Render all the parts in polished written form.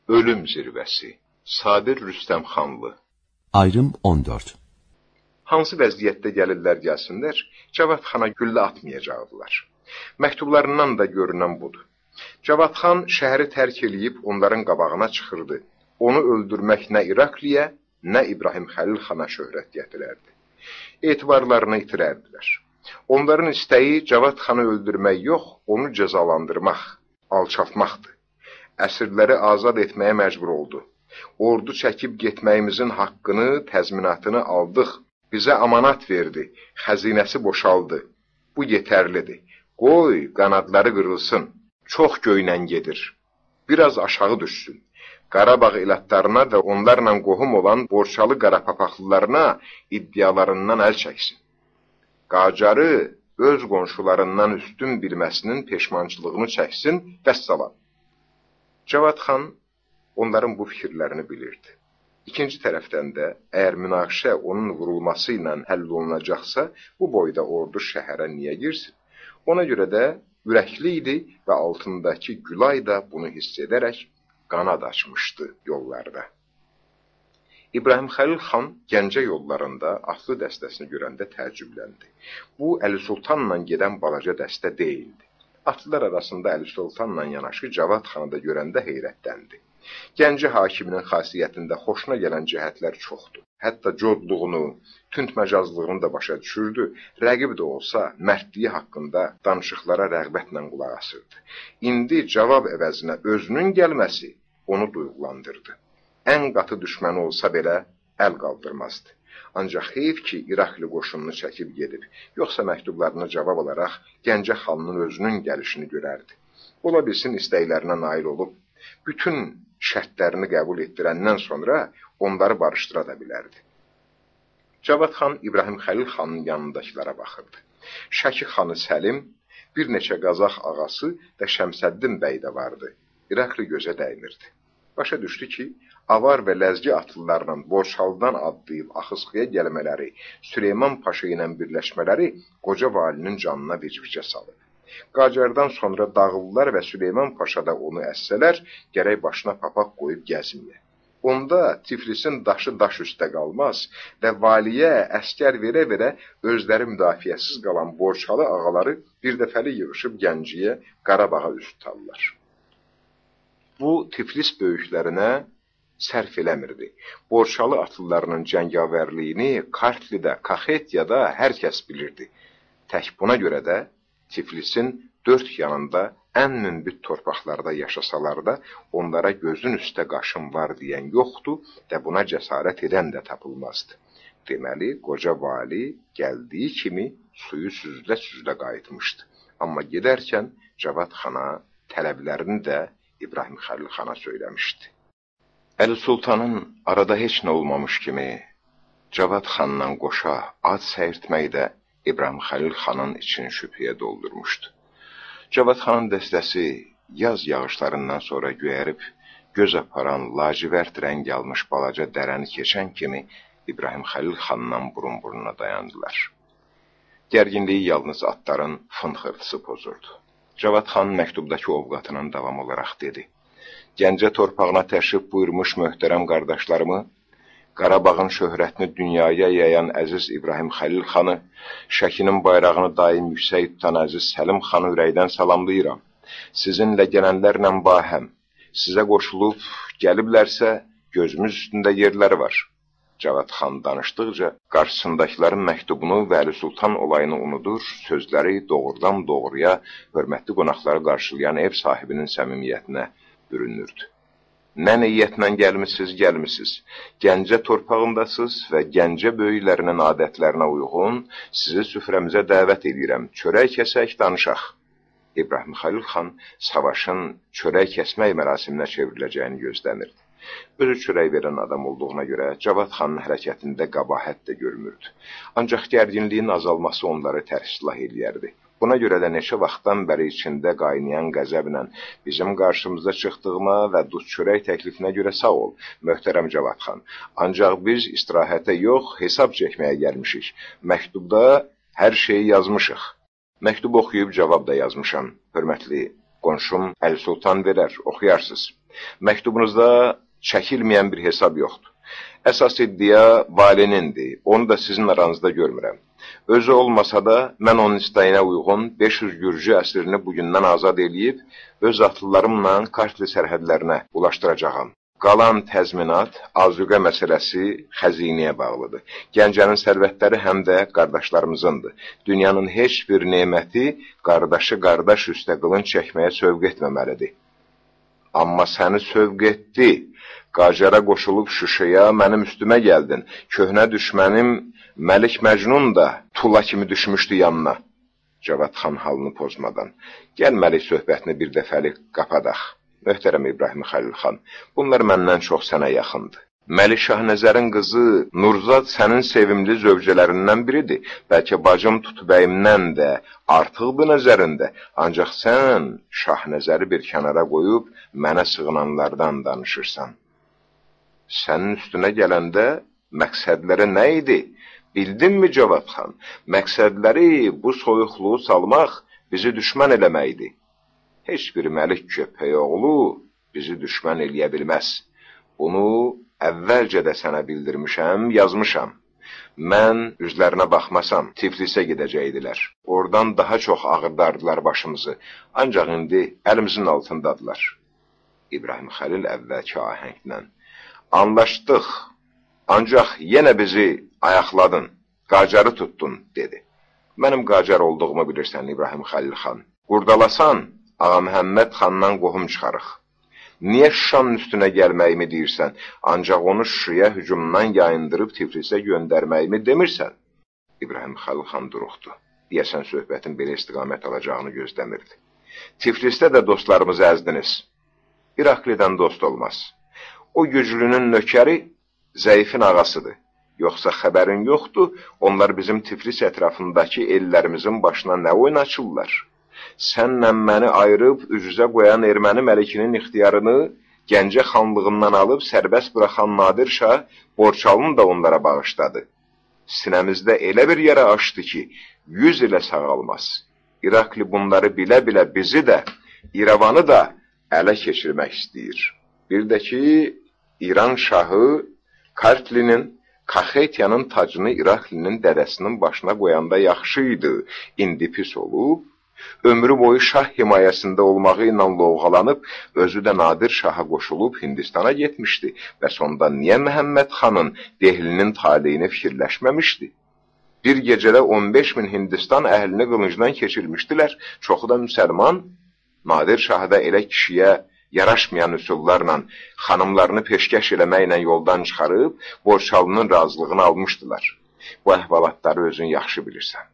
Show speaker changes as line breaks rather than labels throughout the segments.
Ölüm zirvəsi. Sabir Rüstəmxanlı.
Ayrım 14.
Hansı vəziyyətdə gəlirlər gəlsinlər, Cavad xana güllə atmayacaqdılar. Məktublarından da görünən budur. Cavad xan şəhəri tərk eləyib onların qabağına çıxırdı. Onu öldürmək nə İrakliyə, nə İbrahim Xəlil xana şöhrət gətirərdi. Etibarlarını itirərdilər. Onların istəyi Cavad xanı öldürmək yox, onu cəzalandırmaq, alçaltmaqdır. Əsirləri azad etməyə məcbur oldu. Ordu çəkib getməyimizin haqqını, təzminatını aldıq. Bizə amanat verdi, xəzinəsi boşaldı. Bu yetərlidir. Qoy, qanadları qırılsın. Çox göylə gedir. Biraz aşağı düşsün. Qarabağ ilətlarına və onlarla qohum olan Borçalı qarapapaqlılarına iddialarından əl çəksin. Qacarı öz qonşularından üstün bilməsinin peşmançılığını çəksin, vəssalam. Cavad xan onların bu fikirlərini bilirdi. İkinci tərəfdən də, əgər münaqişə onun vurulması ilə həll olunacaqsa, bu boyda ordu şəhərə niyə girsin? Ona görə də ürəkli idi və altındakı Gülay da bunu hiss edərək qanad açmışdı yollarda. İbrahim Xəlil xan Gəncə yollarında atlı dəstəsini görəndə təəccübləndi. Bu, Əli Sultanla gedən balaca dəstə deyildi. Atlılar arasında Əli Sultanla yanaşı Cavad xanı da görəndə heyrətləndi. Gəncə hakiminin xasiyyətində xoşuna gələn cəhətlər çoxdur. Hətta codluğunu, tünd-məcazlığını da başa düşürdü. Rəqib də olsa, mərdliyi haqqında danışıqlara rəğbətlə qulaq asırdı. İndi cavab əvəzinə özünün gəlməsi onu duyğulandırdı. Ən qatı düşməni olsa belə əl qaldırmazdı. Ancaq heyf ki, İrakli qoşununu çəkib gedib, yoxsa məktublarına cavab olaraq Gəncə xanının özünün gəlişini görərdi. Ola bilsin istəklərinə nail olub, bütün şərtlərini qəbul etdirəndən sonra onları barışdıra da bilərdi. Cavad xan İbrahim Xəlil xanın yanındakılara baxırdı. Şəki xanı Səlim, bir neçə Qazaq ağası və Şəmsəddin bəy də vardı. İrakli gözə dəymirdi. Başa düşdü ki, avar və ləzgi atlılarla Borçalıdan adlayıb Axısqıya gəlmələri, Süleyman Paşa ilə birləşmələri qoca valinin canına vicvicə salıb. Qacardan sonra Dağıllar və Süleyman Paşa da onu əssələr, gərək başına papaq qoyub gəzməyə. Onda Tiflisin daşı daş üstə qalmaz və valiyə əskər verə-verə özləri müdafiəsiz qalan Borçalı ağaları bir dəfəli yığışıb Gənciyə, Qarabağa üst tutarlar. Bu, Tiflis böyüklərinə sərf eləmirdi. Borçalı atlılarının cəngavərliyini Kartlidə, Kaxetyada hər kəs bilirdi. Tək buna görə də Tiflisin dörd yanında ən münbit torpaqlarda yaşasalar da, onlara gözün üstə qaşın var deyən yoxdur və buna cəsarət edən də tapılmazdı. Deməli, qoca vali gəldiyi kimi suyu süzlə-süzlə qayıtmışdı. Amma gedərkən Cavad xana tələblərini də İbrahim Xəlil xana söyləmişdi. Əli Sultanın arada heç nə olmamış kimi Cavad xanla qoşa ad səyirtmək də İbrahim Xəlil xanın içini şübhəyə doldurmuşdu. Cavad xanın dəstəsi yaz yağışlarından sonra göyərib, göz aparan, lacivərt rəng almış balaca dərəni keçən kimi İbrahim Xəlil xanla burun-buruna dayandılar. Gərginliyi yalnız atların fınxırtısı pozurdu. Cavad xan məktubdakı ovqatının davam olaraq dedi. Gəncə torpağına təşrif buyurmuş möhtərəm qardaşlarımı, Qarabağın şöhrətini dünyaya yayan əziz İbrahim Xəlil xanı, Şəkinin bayrağını daim yüksək tutan əziz Səlim xanı ürəkdən salamlayıram. Sizinlə gələnlərlə bahəm, sizə qoşulub gəliblərsə, gözümüz üstündə yerləri var. Cavad xan danışdıqca qarşısındakilərin məktubunu və Əli Sultan olayını unudur, sözləri doğrudan doğruya hörmətli qonaqları qarşılayan ev sahibinin səmimiyyətinə bürünürdü. Nə niyyətlə gəlmisiniz, Gəncə torpağındasınız və Gəncə böyüklərinin adətlərinə uyğun sizi süfrəmizə dəvət edirəm, çörək kəsək, danışaq. İbrahim Xəlil xan savaşın çörək kəsmək mərasiminə çevriləcəyini gözləmirdi. Özü çörək verən adam olduğuna görə Cavad xanın hərəkətində qəbahət də görmürdü. Ancaq gərginliyin azalması onları tərslah eləyərdi. Buna görə də neçə vaxtdan bəri içində qaynayan qəzəblə bizim qarşımıza çıxdığıma və duz çörək təklifinə görə sağ ol, möhtərəm Cavad xan. Ancaq biz istirahətə yox, hesab çəkməyə gəlmişik. Məktubda hər şeyi yazmışıq. Məktub oxuyub cavab da yazmışam, hörmətli Qonşum Əli Sultan verər, oxuyarsınız. Məktubunuzda çəkilməyən bir hesab yoxdur. Əsas iddia valinindir, onu da sizin aranızda görmürəm. Özü olmasa da, mən onun istəyinə uyğun 500 gürcü əsrini bugündən azad eləyib, öz atlılarımla Kartli sərhədlərinə ulaşdıracağam. Qalan təzminat, azuqə məsələsi xəzinəyə bağlıdır. Gəncənin sərvətləri həm də qardaşlarımızındır. Dünyanın heç bir neməti qardaşı qardaş üstə qılınc çəkməyə sövq etməməlidir. Amma səni sövq etdi. Qacara qoşulub Şuşaya, mənim üstümə gəldin. Köhnə düşmənim Məlik Məcnun da tula kimi düşmüşdü yanına. Cavad xan halını pozmadan. Gəlməlik söhbətini bir dəfəlik qapadaq. Möhtərəm İbrahim Xəlil xan, bunlar məndən çox sənə yaxındır. Məlik Şahnəzərin qızı Nurzad sənin sevimli zövcələrindən biridir. Bəlkə bacım Tutubəyimdən də artıqdır nəzərində. Ancaq sən Şahnəzəri bir kənara qoyub mənə sığınanlardan danışırsan. Sənin üstünə gələndə məqsədləri nə idi? Bildinmi Cavad xan? Məqsədləri bu soyuqluğu salmaq, bizi düşmən eləməkdir. Heç bir məlik köpəyi oğlu bizi düşmən eləyə bilməz. Bunu əvvəlcə də sənə bildirmişəm, yazmışam. Mən üzlərinə baxmasam, Tiflisə gedəcəkdilər. Oradan daha çox ağırdardılar başımızı. Ancaq indi əlimizin altındadılar. İbrahim Xəlil əvvəlki ahənglə. Anlaşdıq, ancaq yenə bizi ayaqladın, qacarı tutdun, dedi. Mənim qacar olduğumu bilirsən, İbrahim Xəlil xan. Qurdalasan, Ağa Məhəmməd xandan qohum çıxarıq. Niyə Şuşanın üstünə gəlməyimi deyirsən, ancaq onu Şuşaya hücumdan yayındırıb Tiflisə göndərməyimi demirsən? İbrahim Xəlil xan duruxdu. Deyəsən söhbətin belə istiqamət alacağını gözləmirdi. Tiflisdə də dostlarımızı əzdiniz. İraklidən dost olmaz. O güclünün nökəri zəifin ağasıdır. Yoxsa xəbərin yoxdur, onlar bizim Tiflis ətrafındakı ellərimizin başına nə oyun açırlar? Sənlə məni ayırıb üz-üzə qoyan erməni məlikinin ixtiyarını Gəncə xanlığından alıb sərbəst buraxan Nadir Şah Borçalını da onlara bağışladı. Sinəmizdə elə bir yara açdı ki, 100 ilə sağalmaz. İrakli bunları bilə-bilə bizi də, İrəvanı da ələ keçirmək istəyir. Bir də ki, İran şahı Kartlinin, Kaxetyanın tacını İraklinin dədəsinin başına qoyanda yaxşı idi, indi pis olub. Ömrü boyu şah himayəsində olmağı ilə lovğalanıb, özü də Nadir Şaha qoşulub Hindistana getmişdi və sonda niyə Məhəmməd xanın Dehlinin taleyini fikirləşməmişdi? Bir gecədə 15 min Hindistan əhlini qılıncdan keçirmişdilər, çoxu da müsəlman. Nadir Şahı da elə kişiyə yaraşmayan üsullarla, xanımlarını peşkəş eləməklə yoldan çıxarıb, Borçalının razılığını almışdılar. Bu əhvalatları özün yaxşı bilirsən.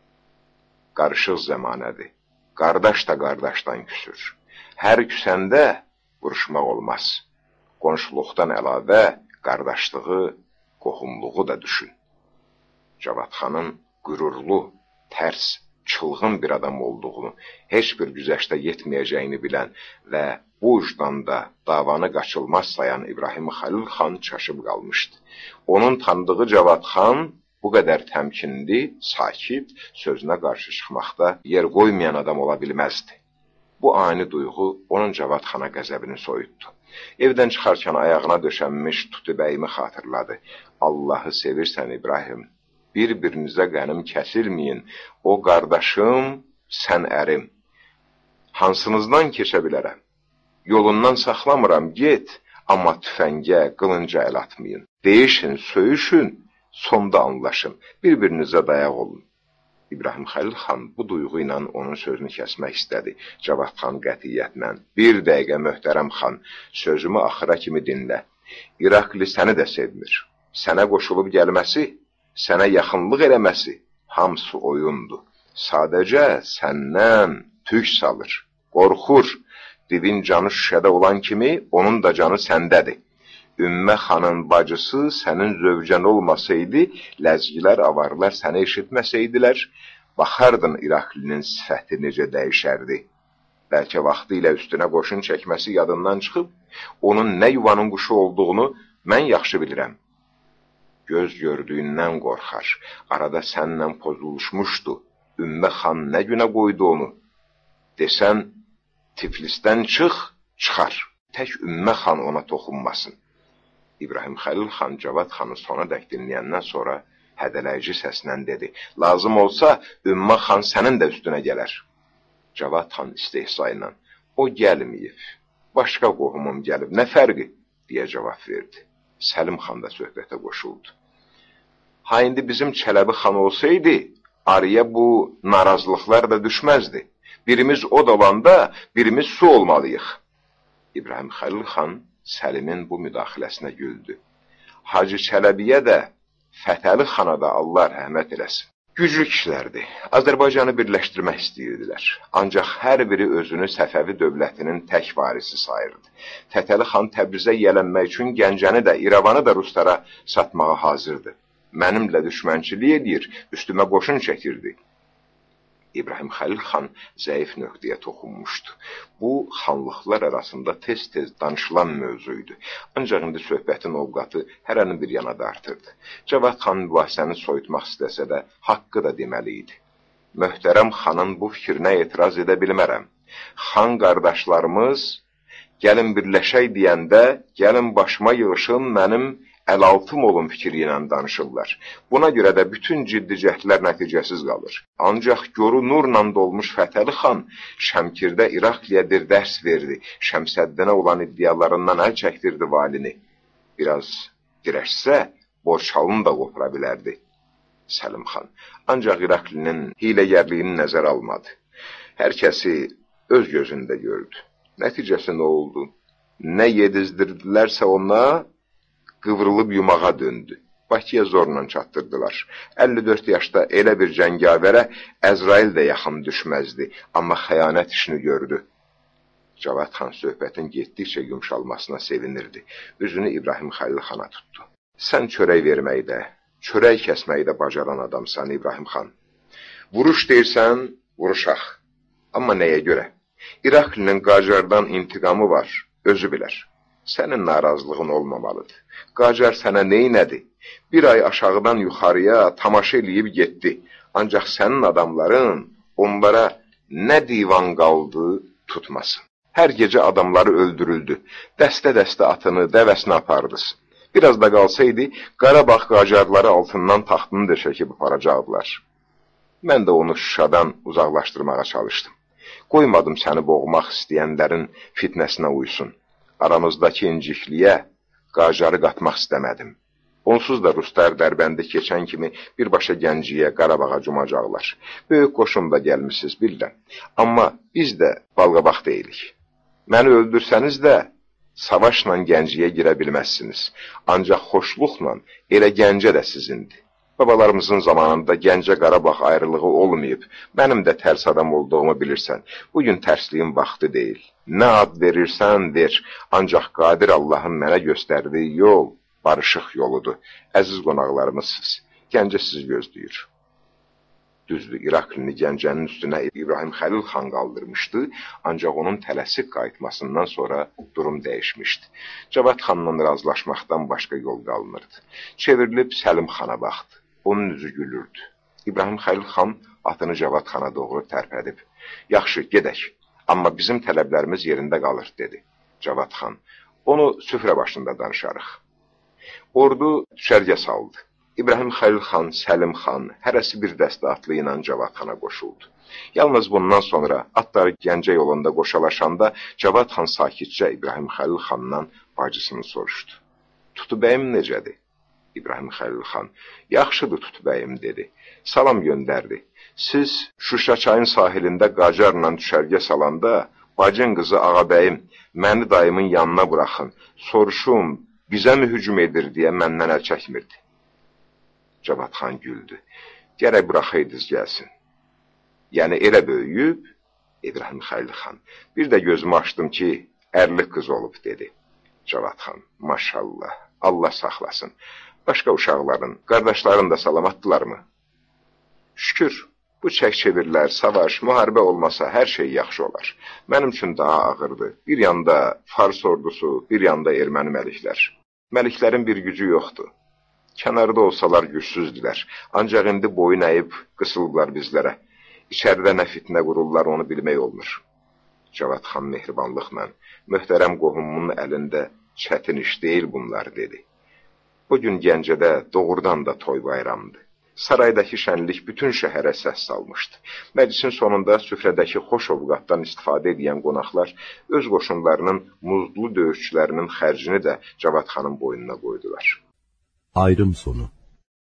Qarışıq zəmanədir. Qardaş da qardaşdan küsür. Hər küsəndə vuruşmaq olmaz. Qonşuluqdan əlavə qardaşlığı, qohumluğu da düşün. Cavad xanın qürurlu, tərs, çılğın bir adam olduğunu, heç bir güzəştə yetməyəcəyini bilən və bu ucdanda davanı qaçılmaz sayan İbrahim Xəlil xan çaşıb qalmışdı. Onun tanıdığı Cavad xan bu qədər təmkinli, sakit, sözünə qarşı çıxmaqda yer qoymayan adam ola bilməzdi. Bu ani duyğu onun Cavad xana qəzəbini soyutdu. Evdən çıxarkən ayağına döşənmiş Tutubəyimi xatırladı. Allahı sevirsən İbrahim, bir-birinizə qənim kəsilməyin, o qardaşım, sən ərim. Hansınızdan keçə bilərəm? Yolundan saxlamıram, get, amma tüfəngə, qılınca əl atmayın. Deyişin, söyüşün, sonda anlaşın, bir-birinizə dayaq olun. İbrahim Xəlil xan bu duyğu ilə onun sözünü kəsmək istədi. Cavad xan qətiyyətlə, bir dəqiqə möhtərəm xan, sözümü axıra kimi dinlə. İrakli səni də sevmir. Sənə qoşulub gəlməsi, sənə yaxınlıq eləməsi, hamısı oyundur. Sadəcə səndən tük salır, qorxur. Divin canı şüşədə olan kimi, onun da canı səndədir. Ümmə xanın bacısı sənin zövcən olmasaydı, ləzgilər, avarlar səni eşitməsəydilər, baxardın İraklinin sifəti necə dəyişərdi. Bəlkə vaxtı ilə üstünə qoşun çəkməsi yadından çıxıb, onun nə yuvanın quşu olduğunu mən yaxşı bilirəm. Göz gördüyündən qorxar, arada sənlə pozuluşmuşdu, Ümmə xan nə günə qoydu onu? Desən, Tiflisdən çıxar. Tək Ümmə xan ona toxunmasın. İbrahim Xəlil xan Cavad xanı sonadək dinləyəndən sonra hədələyici səslə dedi, lazım olsa Ümmə xan sənin də üstünə gələr. Cavad xan istehza ilə, o gəlməyib, başqa qohumum gəlib, nə fərqi, deyə cavab verdi. Səlim xan da söhbətə qoşuldu. Ha, indi bizim Çələbi xan olsaydı, araya bu narazılıqlar da düşməzdi. Birimiz od olanda, birimiz su olmalıyıq. İbrahim Xəlil xan Səlimin bu müdaxiləsinə güldü. Hacı Çələbiyə də, Fətəli xana da Allah rəhmət eləsin. Güclü kişilərdir. Azərbaycanı birləşdirmək istəyirdilər. Ancaq hər biri özünü Səfəvi dövlətinin tək varisi sayırdı. Fətəli xan Təbrizə yələnmək üçün Gəncəni də, İrəvanı da ruslara satmağa hazırdı. Mənimlə düşmənçilik edir, üstümə qoşun çəkirdi. İbrahim Xəlil xan zəif nöqtəyə toxunmuşdu. Bu, xanlıqlar arasında tez-tez danışılan mövzuydu. Ancaq indi söhbətin ovqatı hərənin bir yana dartırdı. Cavad xan mübahisəni soyutmaq istəsə də, haqqı da deməli idi. Möhtərəm xanın bu fikrinə etiraz edə bilmərəm. Xan qardaşlarımız, gəlin birləşək deyəndə, gəlin başıma yığışın, mənim əlaltım olun fikri ilə danışırlar. Buna görə də bütün ciddi cəhdlər nəticəsiz qalır. Ancaq görü nurla dolmuş Fətəli xan Şəmkirdə İraqliyə bir dərs verdi. Şəmsəddinə olan iddialarından əl çəkdirdi valini. Biraz dirəşsə, Borçalını da qopura bilərdi Səlim xan. Ancaq İraqlinin hiləgərliyini nəzərə almadı. Hər kəsi öz gözündə gördü. Nəticəsi nə oldu? Nə yedizdirdilərsə ona, qıvrılıb yumağa döndü. Bakıya zorla çatdırdılar. 54 yaşda elə bir cəngavərə Əzrail də yaxın düşməzdi, amma xəyanət işini gördü. Cavad xan söhbətin getdikcə yumşalmasına sevinirdi. Üzünü İbrahim Xəlil xana tutdu. Sən çörək verməkdə, çörək kəsməkdə bacaran adamsan İbrahim xan. Vuruş deyirsən, vuruşaq. Amma nəyə görə? İraqlinin Qacardan intiqamı var, özü bilər. Sənin narazılığın olmamalıdır. Qacar sənə neynədi? Bir ay aşağıdan yuxarıya tamaşa eləyib getdi. Ancaq sənin adamların onlara nə divan qaldı tutmasın. Hər gecə adamları öldürüldü. Dəstə-dəstə atını, dəvəsini apardız. Biraz da qalsaydı, Qarabağ Qacarları altından taxtını da çəkib aparacaqdılar. Mən də onu Şuşadan uzaqlaşdırmağa çalışdım. Qoymadım səni boğmaq istəyənlərin fitnəsinə uysun. Aramızdakı incikliyə Qacarı qatmaq istəmədim. Onsuz da Ruslar Dərbəndi keçən kimi birbaşa Gənciyə, Qarabağa cumacaqlar. Böyük qoşun da gəlmişsiniz, bilirəm. Amma biz də balqabaq deyilik. Məni öldürsəniz də savaşla Gənciyə girə bilməzsiniz. Ancaq xoşluqla elə Gəncə də sizindir. Babalarımızın zamanında Gəncə Qarabağ ayrılığı olmayıb. Mənim də tərs adam olduğumu bilirsən. Bugün tərsliyin vaxtı deyil. Nə ad verirsən ver. Ancaq Qadir Allahın mənə göstərdiyi yol barışıq yoludur. Əziz qonaqlarımızsınız. Gəncə siz gözləyir. Düzdür, İraqlini Gəncənin üstünə İbrahim Xəlil xan qaldırmışdı. Ancaq onun tələsik qayıtmasından sonra durum dəyişmişdi. Cavad xanla razılaşmaqdan başqa yol qalmırdı. Çevrilib Səlim xana baxdı. Onun üzü gülürdü. İbrahim Xəlil xan atını Cavad xana doğru tərpədib. Yaxşı, gedək. Amma bizim tələblərimiz yerində qalır, dedi. Cavad xan, onu süfrə başında danışarıq. Ordu düşərgə saldı. İbrahim Xəlil xan, Səlim xan, hərəsi bir dəstə atlı ilə Cavad xana qoşuldu. Yalnız bundan sonra atları Gəncə yolunda qoşalaşanda Cavad xan sakitcə İbrahim Xəlil xandan bacısını soruşdu. Tutubəyim necədir? İbrahim Xəlil xan, yaxşıdır Tutubəyim, dedi. Salam göndərdi. Siz Şuşa çayın sahilində Qacarla düşərgə salanda, bacın qızı Ağabəyim, məni dayımın yanına buraxın. Soruşum, bizə mi hücum edir deyə məndən əl çəkmirdi. Cavad xan güldü. Gərək buraxaydınız gəlsin. Yəni elə böyüyüb, İbrahim Xəlil xan. Bir də gözümü açdım ki, ərli qız olub, dedi. Cavad xan, maşallah, Allah saxlasın. Başqa uşaqların, qardaşların da salamatdılarmı? Şükür, bu çək-çevirlər, savaş, müharibə olmasa hər şey yaxşı olar. Mənim üçün daha ağırdır. Bir yanda Fars ordusu, bir yanda erməni məliklər. Məliklərin bir gücü yoxdur. Kənarda olsalar gücsüzdülər. Ancaq indi boyun əyib qısılıblar bizlərə. İçəridə nə fitnə qururlar, onu bilmək olmur. Cavad xan mehribanlıqla, möhtərəm qohumumun əlində çətin iş deyil bunlar, dedi. Bugün Gəncədə doğrudan da toy bayramdı. Saraydakı şənlik bütün şəhərə səs salmışdı. Məclisin sonunda süfrədəki xoş ovqatdan istifadə edən qonaqlar öz qoşunlarının muzlu döyüşçülərinin xərcini də Cavad xanın boynuna qoydular.
Ayrım sonu.